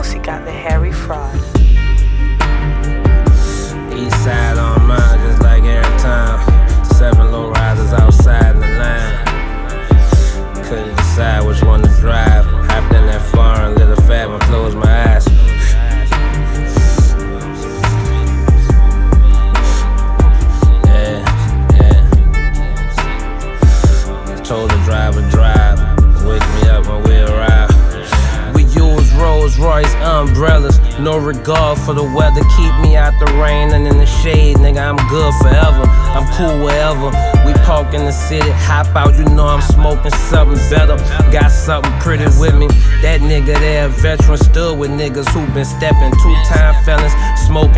música de Harry Fraud. East side on mine, just like every time. 7 low riders outside in the line. Couldn't decide which one to drive. Hopped in that foreign, lit a fat one, closed my eyes. Told the driver drive, wake me up when we arrive. We use Rolls Royce umbrellas, no regard for the weather. Keep me out the rain and in the shade, nigga, I'm good forever. I'm cool wherever. We park in the city, hop out, you know I'm smoking something better. Got something pretty with me. That nigga there, veteran, stood with niggas who been stepping. 2-time felons, smoking